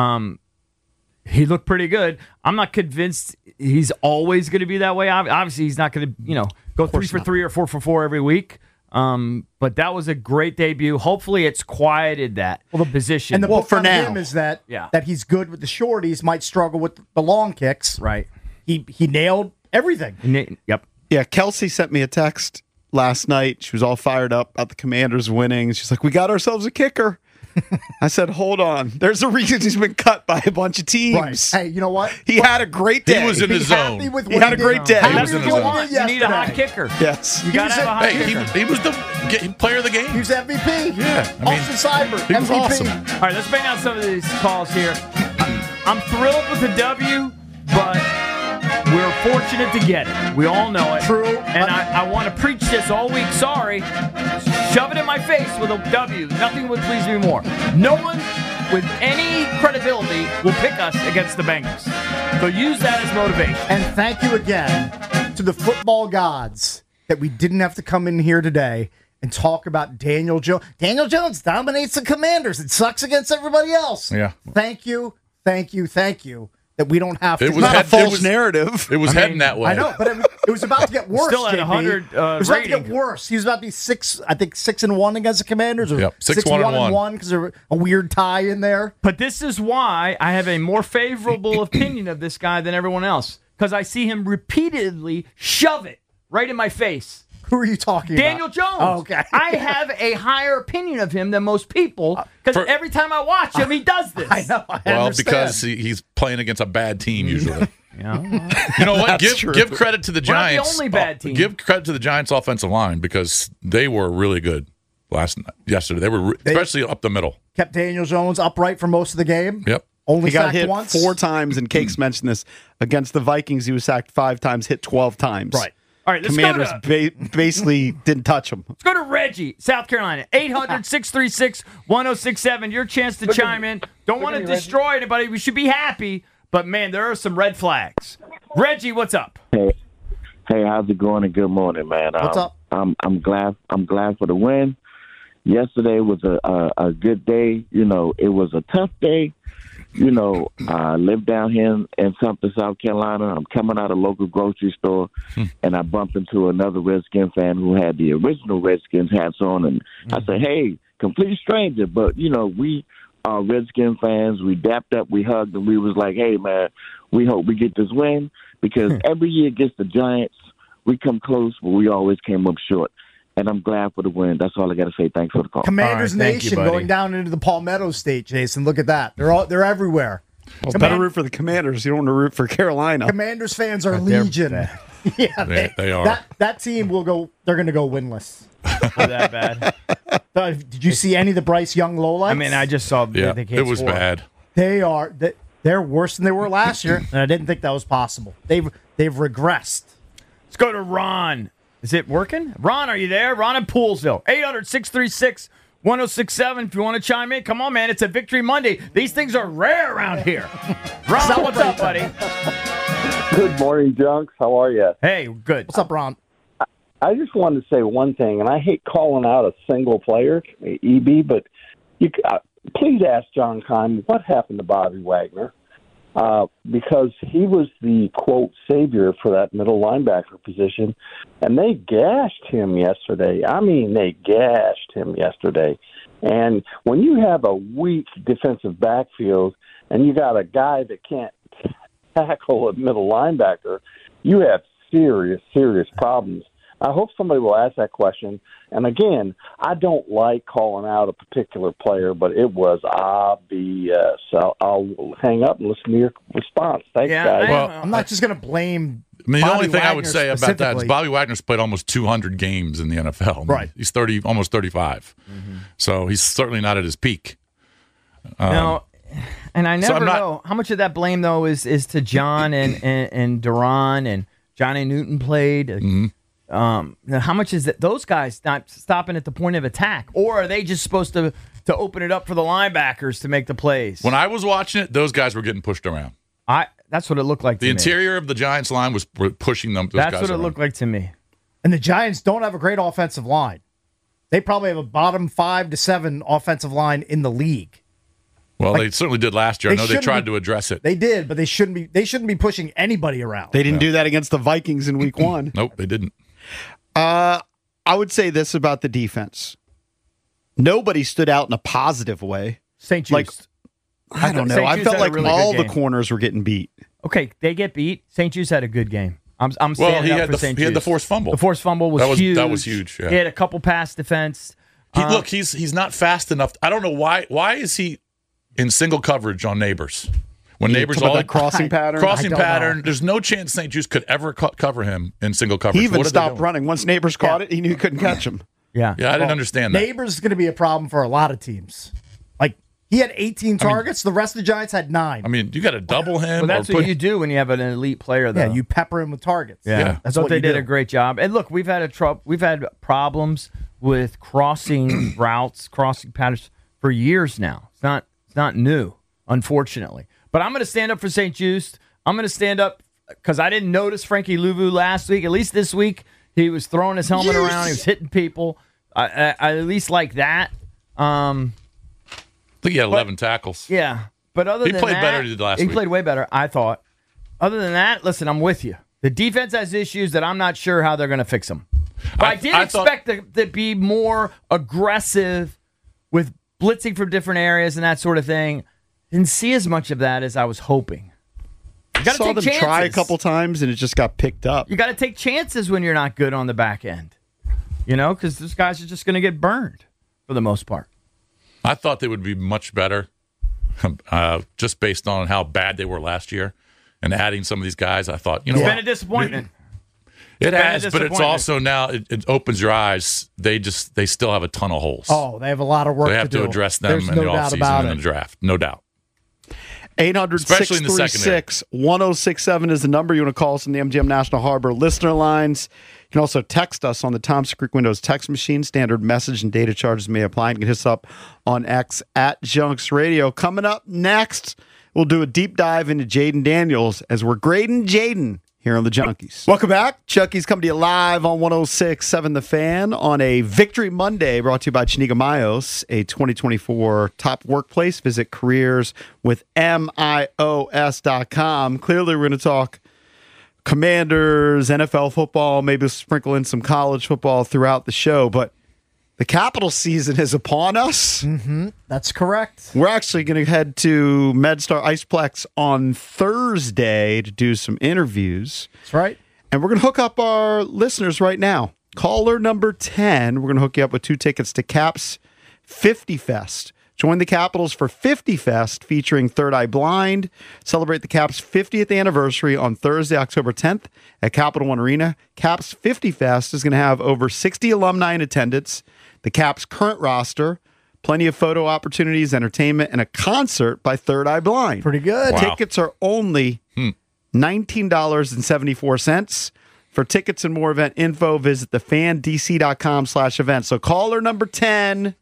He looked pretty good. I'm not convinced he's always going to be that way. Obviously, he's not going to, go 3 for 3 or 4 for 4 every week. But that was a great debut. Hopefully, it's quieted that position. And the book for on now. him is that Yeah. that he's good with the shorties, might struggle with the long kicks. right. He nailed everything. Yep. Yeah, Kelsey sent me a text last night. She was all fired up about the Commanders winning. She's like, we got ourselves a kicker. I said, hold on. There's a reason he's been cut by a bunch of teams. Right. Hey, you know what? He had a great day. He was in his Happy zone. with He what had a did. great day. Happy He was in with his what zone. he did You need a hot yesterday. kicker. Yes. You got to was have a hot Hey, kicker. he was the player of the game. He was MVP. Yeah, I mean, Austin Seibert, he was MVP. awesome. All right, let's bang out some of these calls here. I'm thrilled with the W, but we're fortunate to get it. We all know it. True. And I want to preach this all week. Sorry. Shove it in my face with a W. Nothing would please me more. No one with any credibility will pick us against the Bengals. So use that as motivation. And thank you again to the football gods that we didn't have to come in here today and talk about Daniel Jones. Daniel Jones dominates the Commanders. It sucks against everybody else. Yeah. Thank you that we don't have to. It was Not a head- false narrative. It was heading that way. I know, but it was about to get worse. Still at JP. 100, it was about to get rating. worse. He was about to be 6-1 against the Commanders, or Yep, 6-1-1 because there's a weird tie in there. But this is why I have a more favorable opinion of this guy than everyone else. because I see him repeatedly shove it right in my face. Who are you talking Daniel about? Jones. Oh, okay. I have a higher opinion of him than most people because every time I watch him, he does this. I know. I Well, understand. because he's playing against a bad team usually. Yeah. You know what? That's Give credit to the We're not the Giants. only bad team. Give credit to the Giants' offensive line because they were really good yesterday. They were especially up the middle. kept Daniel Jones upright for most of the game. Yep. Only He got sacked hit once. 4 times, and Cakes mentioned this. Against the Vikings, he was sacked 5 times, hit 12 times. Right. All right, let's Commanders go to basically didn't touch him. Let's go to Reggie, South Carolina. 800-636-1067. Your chance to chime in. Don't want to destroy anybody. We should be happy. But, man, there are some red flags. Reggie, what's up? Hey, how's it going? And good morning, man. What's up? I'm glad for the win. Yesterday was a good day. You know, it was a tough day. You know, I live down here in Sumter, South Carolina. I'm coming out of a local grocery store, and I bumped into another Redskin fan who had the original Redskins hats on, and I said, hey, complete stranger, but, you know, we are Redskin fans. We dapped up, we hugged, and we was like, hey, man, we hope we get this win, because every year against the Giants, we come close, but we always came up short. And I'm glad for the win. That's all I got to say. Thanks for the call. Commanders All right, thank you, Nation buddy. going down into the Palmetto State, Jason. Look at that. They're everywhere. Well, better root for the Commanders. You don't want to root for Carolina. Commanders fans are legion. Yeah, They are. That team will go. They're going to go winless. Was that bad? Did you see any of the Bryce Young lowlights? I mean, I just saw Yeah, the it was bad. They're worse than they were last year, and I didn't think that was possible. They've regressed. Let's go to Ron. Is it working? Ron, are you there? Ron in Poolsville. 800-636-1067. If you want to chime in, come on, man. It's a Victory Monday. These things are rare around here. Ron, what's up, buddy? Good morning, Junks. How are you? Hey, good. What's up, Ron? I just wanted to say one thing, and I hate calling out a single player, EB, but please ask John Keim what happened to Bobby Wagner, because he was the, quote, savior for that middle linebacker position, and they gashed him yesterday. I mean, they gashed him yesterday. And when you have a weak defensive backfield and you got a guy that can't tackle a middle linebacker, you have serious, serious problems. I hope somebody will ask that question. And again, I don't like calling out a particular player, but it was obvious. I'll hang up and listen to your response. Thanks, guys. I'm not just going to blame. I mean, the Bobby only thing I Wagner would say about that is specifically. Bobby Wagner's played almost 200 games in the NFL. I mean, Right. He's almost 35. So he's certainly not at his peak. No, and I So never I'm not- know how much of that blame though is to John and Duran and Johnny Newton played. How much is that? Those guys not stopping at the point of attack, or are they just supposed to open it up for the linebackers to make the plays? When I was watching it, those guys were getting pushed around. That's what it looked like. The to interior of the Giants line was pushing them. That's what it looked like to me. And the Giants don't have a great offensive line. They probably have a bottom 5 to 7 offensive line in the league. Well, they certainly did last year. I know they shouldn't tried be- to address it. They did, but they shouldn't be. They shouldn't be pushing anybody around. They didn't do that against the Vikings in week 1. Nope, they didn't. I would say this about the defense. Nobody stood out in a positive way. St. Just. Like, I don't know. St. I Jude's felt had a like really all good the game. corners were getting beat. Okay, they get beat. St. Jude's had a good game. I'm Well, standing he up had for the St. he had the Jude's. forced fumble. The forced fumble was huge. That was huge. Yeah. He had a couple pass defense. Look, he's not fast enough. I don't know why. Why is he in single coverage on Neighbors? When Neighbors talking about all that crossing pattern? crossing I don't pattern. know. There's no chance St. Jude's could ever cover him in single coverage. He even What are they stopped doing? running. Once Neighbors caught it, he knew he couldn't catch him. Yeah. Yeah, I didn't understand that. Neighbors is going to be a problem for a lot of teams. Like he had 18 targets. The rest of the Giants had 9. I mean, you got to double him. Well, that's or what put, you do when you have an elite player, though. yeah, you pepper him with targets. Yeah, That's so what they you did do. a great job. And look, we've had problems with crossing routes, crossing patterns for years now. It's not new, unfortunately. But I'm going to stand up for St. Jude's. I'm going to stand up because I didn't notice Frankie Louvu last week. At least this week, he was throwing his helmet around. He was hitting people. I at least like that. I think he had 11 tackles. Yeah, but other He than played that, better than he did last he week. played way better, I thought. Other than that, listen, I'm with you. The defense has issues that I'm not sure how they're going to fix them. But I did expect to be more aggressive with blitzing from different areas and that sort of thing. Didn't see as much of that as I was hoping. You got to Saw take them chances. try a couple times, and it just got picked up. You got to take chances when you're not good on the back end. Because those guys are just going to get burned for the most part. I thought they would be much better just based on how bad they were last year. And adding some of these guys, I thought, It's been a disappointment. It has, but it's also now, it opens your eyes. They still have a ton of holes. Oh, they have a lot of work They have to do. address them There's in no the doubt offseason about and it. the draft. No doubt. 800-636-1067 is the number. You want to call us on the MGM National Harbor listener lines. You can also text us on the Thompson Creek Windows text machine. Standard message and data charges may apply. You can hit us up on X at Junks Radio. Coming up next, we'll do a deep dive into Jaden Daniels as we're grading Jaden here on the Junkies. Welcome back. Chucky's coming to you live on 106.7 The Fan on a Victory Monday, brought to you by Chiniga Mayos, a 2024 top workplace. Visit careers with MIOS.com. Clearly, we're going to talk Commanders, NFL football, maybe sprinkle in some college football throughout the show, but the Capital season is upon us. Mm-hmm. That's correct. We're actually going to head to MedStar Iceplex on Thursday to do some interviews. That's right. And we're going to hook up our listeners right now. Caller number 10, we're going to hook you up with 2 tickets to Caps 50 Fest. Join the Capitals for 50 Fest featuring Third Eye Blind. Celebrate the Caps' 50th anniversary on Thursday, October 10th at Capital One Arena. Caps 50 Fest is going to have over 60 alumni in attendance, the Caps' current roster, plenty of photo opportunities, entertainment, and a concert by Third Eye Blind. Pretty good. Wow. Tickets are only $19.74. For tickets and more event info, visit thefandc.com/events. So caller number 10,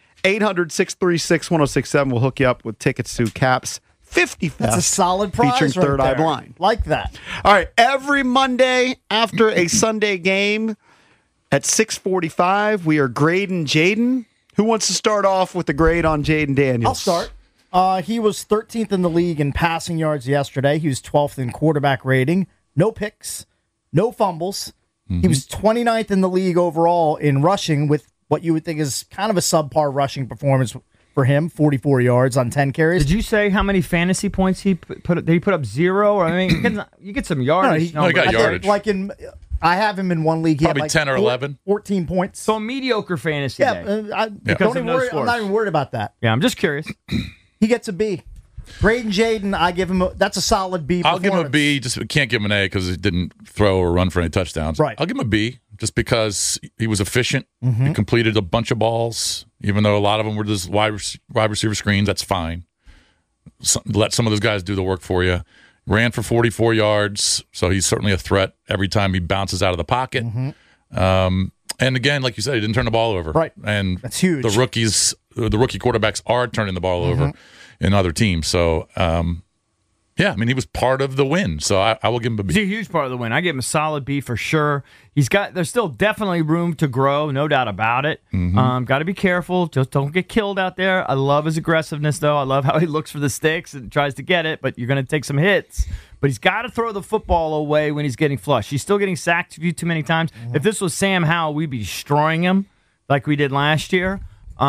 800-636-1067. We'll hook you up with tickets to Caps 50 Fest. That's a solid prize featuring right Third Eye there. Blind. Like that. All right, every Monday after a Sunday game at 6:45, we are grading Jaden. Who wants to start off with the grade on Jaden Daniels? I'll start. He was 13th in the league in passing yards yesterday. He was 12th in quarterback rating. No picks, no fumbles. He was 29th in the league overall in rushing with what you would think is kind of a subpar rushing performance for him, 44 yards on 10 carries. Did you say how many fantasy points he put? Did he put up 0? Or I mean, you get some yardage. he got yardage. I have him in one league. He Probably had 10 or 11. 14 points. So a mediocre fantasy day. Don't Because even of no worry, I'm scores. not even worried about that. Yeah, I'm just curious. He gets a B. Braden Jaden, I give him that's a solid B. I'll give him a performance. B. Just can't give him an A because he didn't throw or run for any touchdowns. Right. I'll give him a B just because he was efficient. Mm-hmm. He completed a bunch of balls, even though a lot of them were just wide receiver screens. That's fine. Let some of those guys do the work for you. Ran for 44 yards, so he's certainly a threat every time he bounces out of the pocket. Mm-hmm. And again, like you said, he didn't turn the ball over. Right. And that's huge. The rookie quarterbacks are turning the ball over in other teams. So, yeah, I mean, he was part of the win. So I will give him a B. He's a huge part of the win. I give him a solid B for sure. There's still definitely room to grow, no doubt about it. Got to be careful. Just don't get killed out there. I love his aggressiveness, though. I love how he looks for the sticks and tries to get it, but you're going to take some hits. But he's got to throw the football away when he's getting flushed. He's still getting sacked a few too many times. If this was Sam Howell, we'd be destroying him like we did last year.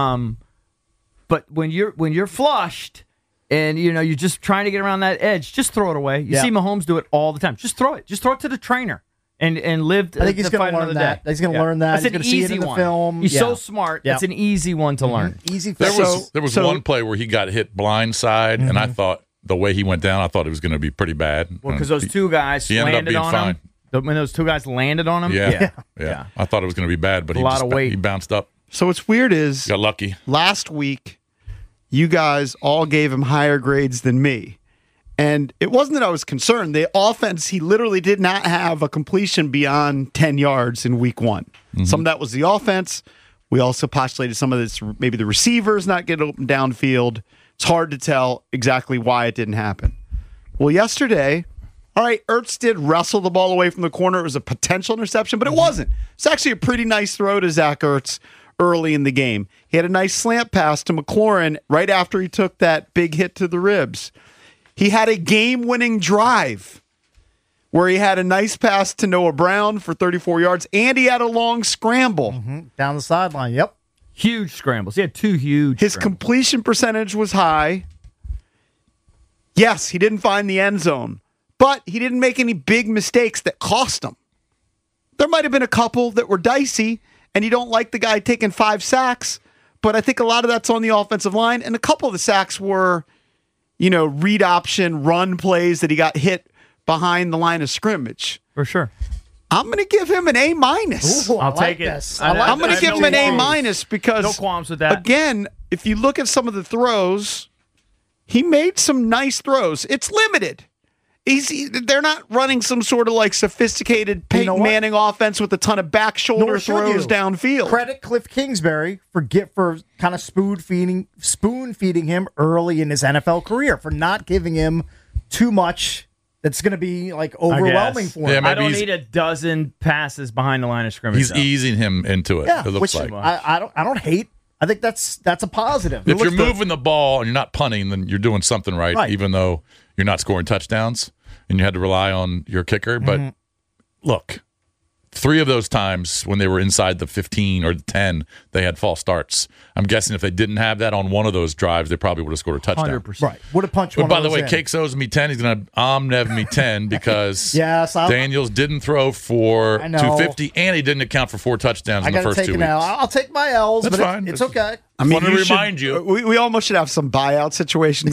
But when you're flushed and you're just trying to get around that edge, just throw it away. You see Mahomes do it all the time. Just throw it. Just throw it to the trainer and live. I think he's going to learn that. He's going to learn that. That's He's going to see it in the film. He's so smart. Yeah. It's an easy one to learn. Easy. There was one play where he got hit blindside, and I thought the way he went down, I thought it was going to be pretty bad. Well, because those two guys he ended up landed being on fine. him. When those two guys landed on him, Yeah. I thought it was going to be bad, but A lot of weight. he bounced up. So what's weird is Got lucky. last week, you guys all gave him higher grades than me. And it wasn't that I was concerned. The offense, he literally did not have a completion beyond 10 yards in week one. Some of that was the offense. We also postulated some of this, maybe the receivers not getting open downfield. It's hard to tell exactly why it didn't happen. Well, yesterday, all right, Ertz did wrestle the ball away from the corner. It was a potential interception, but it wasn't. It's actually a pretty nice throw to Zach Ertz early in the game. He had a nice slant pass to McLaurin right after he took that big hit to the ribs. He had a game-winning drive where he had a nice pass to Noah Brown for 34 yards, and he had a long scramble. Down the sideline, yep. huge scrambles. He had two huge. His completion percentage was high. Yes, he didn't find the end zone, but he didn't make any big mistakes that cost him. There might have been a couple that were dicey, and you don't like the guy taking 5 sacks, but I think a lot of that's on the offensive line, and a couple of the sacks were, read option, run plays that he got hit behind the line of scrimmage. For sure. I'm going to give him an A-. I'll take it. I'm going to give him an A- because, no qualms with that. Again, if you look at some of the throws, he made some nice throws. It's limited. They're not running some sort of like sophisticated Peyton Manning offense with a ton of back shoulder throws downfield. Credit Cliff Kingsbury for kind of spoon feeding him early in his NFL career for not giving him too much. That's going to be like overwhelming for him. Yeah, I don't need a dozen passes behind the line of scrimmage. He's easing him into it. Yeah, it looks like I don't hate. I think that's a positive. If you're moving the ball and you're not punting, then you're doing something right. Even though you're not scoring touchdowns and you had to rely on your kicker. But look, 3 of those times when they were inside the 15 or the 10, they had false starts. I'm guessing if they didn't have that on one of those drives, they probably would have scored a touchdown. 100%. Right. Would have punched one But by of the those way, in. Cakes owes me 10. He's going to omnev me 10 because Yes, Daniels didn't throw for 250 and he didn't account for 4 touchdowns in the first 2 weeks. I'll take my L's, That's but fine. it's okay. I mean, want to remind you. We almost should have some buyout situations.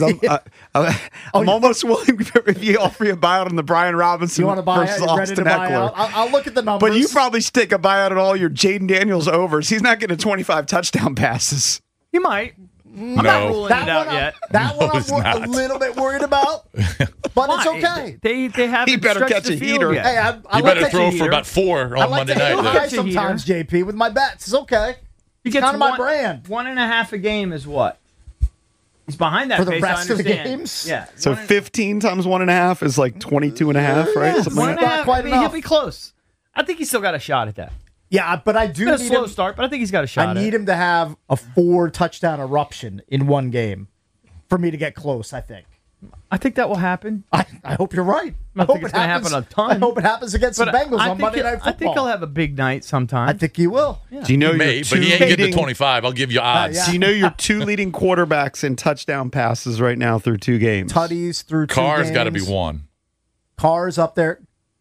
I'm almost willing if you offer you a buyout on the Brian Robinson You want to buy versus out? You ready to Austin buy Eckler. out? I'll look at the numbers. But you probably stick a buyout at all your Jaden Daniels overs. He's not getting 25 touchdown passes. He might. I'm not ruling it out yet. That one he's I'm not. a little bit worried about, but it's okay. They haven't He better stretched catch the a field heater. yet. Hey, I You like better to throw heat for her. about 4 I on like Monday to hit night. high There. sometimes, JP, with my bets. It's okay. He gets kind of my brand. 1.5 a game is what? He's behind that For the pace, rest I of the understand. games? Yeah. So 15 times 1.5 is like 22.5, right? Yeah, Something One like and a that. half. quite I mean, he'll enough. be close. I think he's still got a shot at that. Yeah, but I do It's been a need slow him. start, but I think he's got a shot I at need it. him to have a 4-touchdown eruption in one game for me to get close. I think. I think that will happen. I hope you're right. I don't think it's going to happen a ton. I hope it happens against the But Bengals I on think Monday Night Football. I think he'll have a big night sometime. I think he will. Do you know He may, your but he ain't two getting leading- to 25. I'll give you odds. yeah. Do you know your 2 leading quarterbacks in touchdown passes right now through 2 games? Tutties through 2 Carr's got to be games. 1. Carr's up there.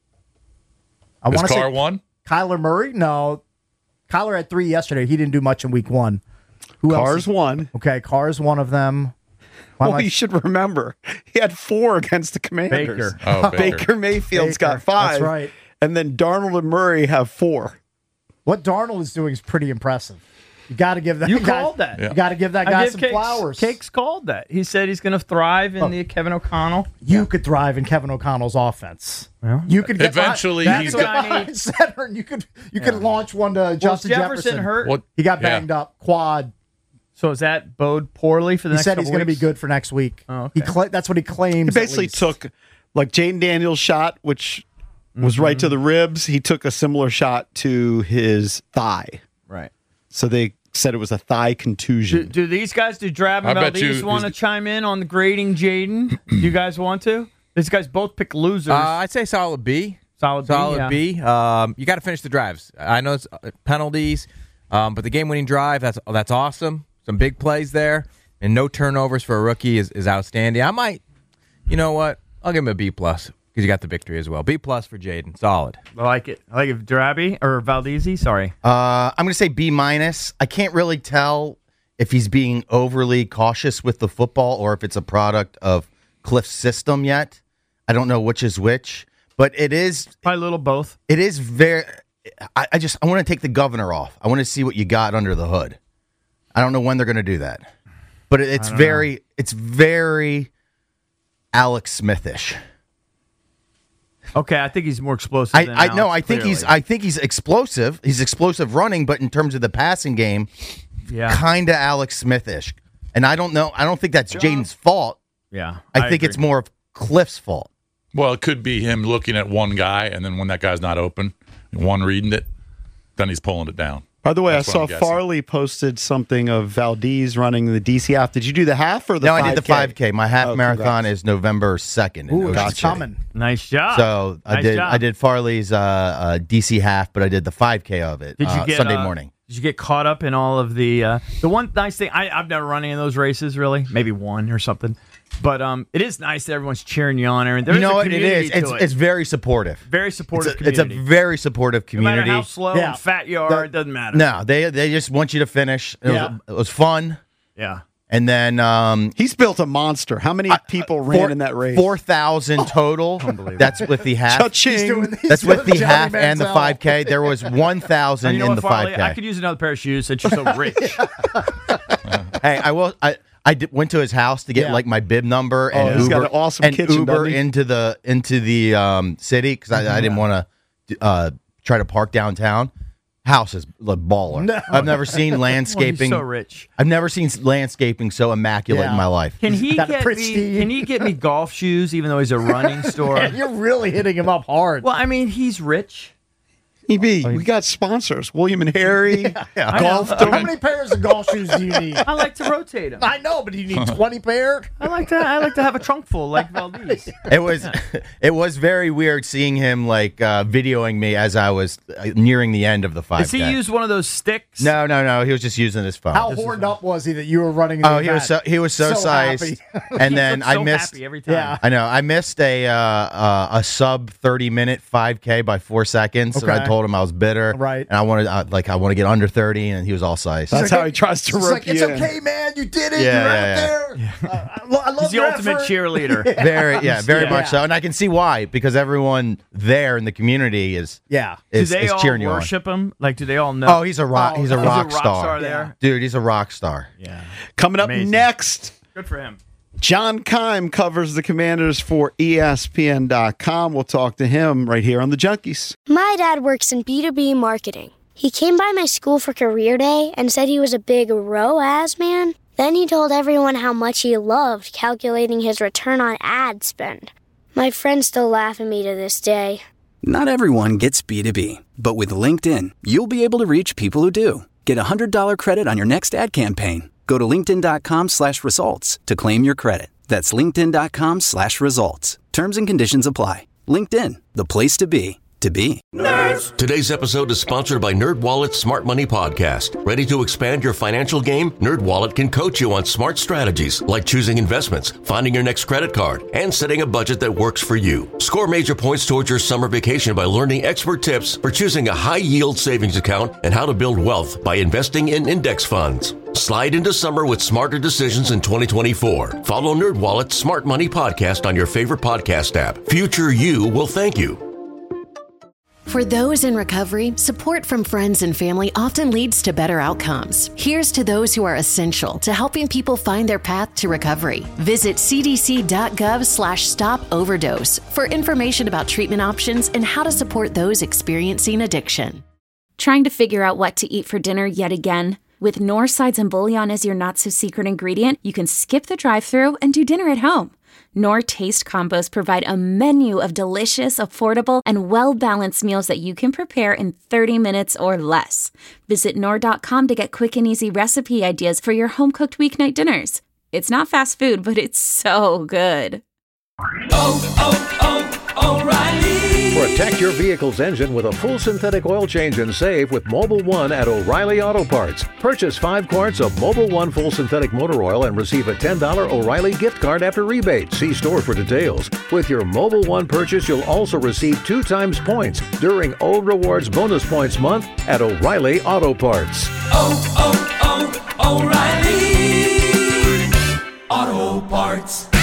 I Is want to say Carr 1? Kyler Murray. No, Kyler had 3 yesterday. He didn't do much in week 1. Who else? Carr's 1. Okay, Carr's one of them. Why am Well, I- you should remember he had 4 against the Commanders. Baker. Oh, Baker Mayfield's got Baker, 5. that's right. And then Darnold and Murray have 4. What Darnold is doing is pretty impressive. You got to give that. You guy, called that. You got to give that I guy give some Cakes, flowers. Cakes called that. He said he's going to thrive in the Kevin O'Connell. You could thrive in Kevin O'Connell's offense. Well, You could get Eventually, behind, he's you could got- get behind center, and you could launch one to Justin Jefferson hurt. What? He got Yeah. banged up quad. So is that bode poorly for the He next said he's going to be good for next week. Oh, He okay. that's what he claims. He at basically least. took like Jaden Daniels' shot, which was right to the ribs. He took a similar shot to his thigh. Right. So they said it was a thigh contusion. Do these guys, do Drab I and bet Valdez you- want to chime in on the grading Jaden? Do you guys want to? These guys both pick losers. I'd say solid B. Solid B, yeah. B. You got to finish the drives. I know it's penalties, but the game-winning drive, that's awesome. Some big plays there, and no turnovers for a rookie is outstanding. I might, you know what? I'll give him a B+ because you got the victory as well. B+ for Jaden. Solid. I like it. I like it. Drabby or Valdez, sorry. I'm going to say B-. I can't really tell if he's being overly cautious with the football or if it's a product of Cliff's system yet. I don't know which is which, but it is Probably a little both. It is very. I want to take the governor off. I want to see what you got under the hood. I don't know when they're going to do that, but it's very Alex Smith-ish. Okay, I think he's more explosive. Than I know. Alex, I think he's explosive. He's explosive running, but in terms of the passing game, kind of Alex Smith-ish. And I don't know. I don't think that's Jaden's fault. Yeah, I think it's more of Cliff's fault. Well, it could be him looking at one guy, and then when that guy's not open, one reading it, then he's pulling it down. By the way, That's I what saw I'm guessing. Farley posted something of Valdez running the DC half. Did you do the half or the 5K? No, I did the 5K. My half Oh, marathon congrats. is November 2nd. Ooh, in that's Ocean City. coming. Nice job. So Nice job. I did Farley's DC half, but I did the 5K of it Did you get Sunday morning. Did you get caught up in all of the one nice thing? I've never run any of those races really. Maybe one or something. But it is nice that everyone's cheering you on, Aaron. You know what it is? It's very supportive. Very supportive It's a community. very supportive community. No matter how slow and fat you are, it doesn't matter. No, they just want you to finish. It was fun. Yeah. And then he's built a monster. How many people ran in that race? 4,000 total. That's with the half. Cha-ching. That's with the Johnny half and the Manziel. 5K. There was 1,000 And you know in what, the Farley? 5K. I could use another pair of shoes since you're so rich. Hey, went to his house to get like my bib number and he's Uber, got an awesome kitchen, Uber doesn't he? into the city because I didn't want to try to park downtown. House is a baller. No. I've never seen landscaping. Well, he's so rich. I've never seen landscaping so immaculate in my life. Can he That get me? pristine. Can he get me golf shoes, even though he's a running store? You're really hitting him up hard. Well, I mean, he's rich. EB, we got sponsors. William and Harry, Golf. How many pairs of golf shoes do you need? I like to rotate them. I know, but do you need 20 pair? I like to have a trunk full like Valdez. It was very weird seeing him like videoing me as I was nearing the end of the 5K. Does he use one of those sticks? No. He was just using his phone. How horned up was he that you were running? Oh, he was so sized. happy. And then I missed. Happy every time. Yeah. I know I missed a sub 30-minute 5K by 4 seconds. So I Okay. told him I was bitter, Right. And I wanted I want to get under 30, and he was all sized. That's how he tries to It's rope like, you it's in. okay, man. You did it. Yeah, You're yeah, out there. I love He's the your ultimate effort. cheerleader. Very much so, and I can see why because everyone there in the community is Do is they all cheering you on. worship him? Like, do they all know? Oh, he's a rock. He's a rock star. there. Dude, he's a rock star. Yeah. Coming up Amazing. next, Good for him. John Keim covers the Commanders for ESPN.com. We'll talk to him right here on the Junkies. My dad works in B2B marketing. He came by my school for career day and said he was a big ROAS man. Then he told everyone how much he loved calculating his return on ad spend. My friends still laugh at me to this day. Not everyone gets B2B, but with LinkedIn, you'll be able to reach people who do. Get a $100 credit on your next ad campaign. Go to linkedin.com/results to claim your credit. That's linkedin.com/results. Terms and conditions apply. LinkedIn, the place to be, to be. Today's episode is sponsored by NerdWallet's Smart Money Podcast. Ready to expand your financial game? NerdWallet can coach you on smart strategies like choosing investments, finding your next credit card, and setting a budget that works for you. Score major points towards your summer vacation by learning expert tips for choosing a high-yield savings account and how to build wealth by investing in index funds. Slide into summer with smarter decisions in 2024. Follow NerdWallet's Smart Money Podcast on your favorite podcast app. Future you will thank you. For those in recovery, support from friends and family often leads to better outcomes. Here's to those who are essential to helping people find their path to recovery. Visit cdc.gov/stop-overdose for information about treatment options and how to support those experiencing addiction. Trying to figure out what to eat for dinner yet again? With Knorr sides and bouillon as your not-so-secret ingredient, you can skip the drive-thru and do dinner at home. Knorr Taste Combos provide a menu of delicious, affordable, and well-balanced meals that you can prepare in 30 minutes or less. Visit Knorr.com to get quick and easy recipe ideas for your home-cooked weeknight dinners. It's not fast food, but it's so good. O'Reilly. Protect your vehicle's engine with a full synthetic oil change and save with Mobile One at O'Reilly Auto Parts. Purchase 5 quarts of Mobile One full synthetic motor oil and receive a $10 O'Reilly gift card after rebate. See store for details. With your Mobile One purchase, you'll also receive 2 times points during O Rewards Bonus Points Month at O'Reilly Auto Parts. O'Reilly Auto Parts.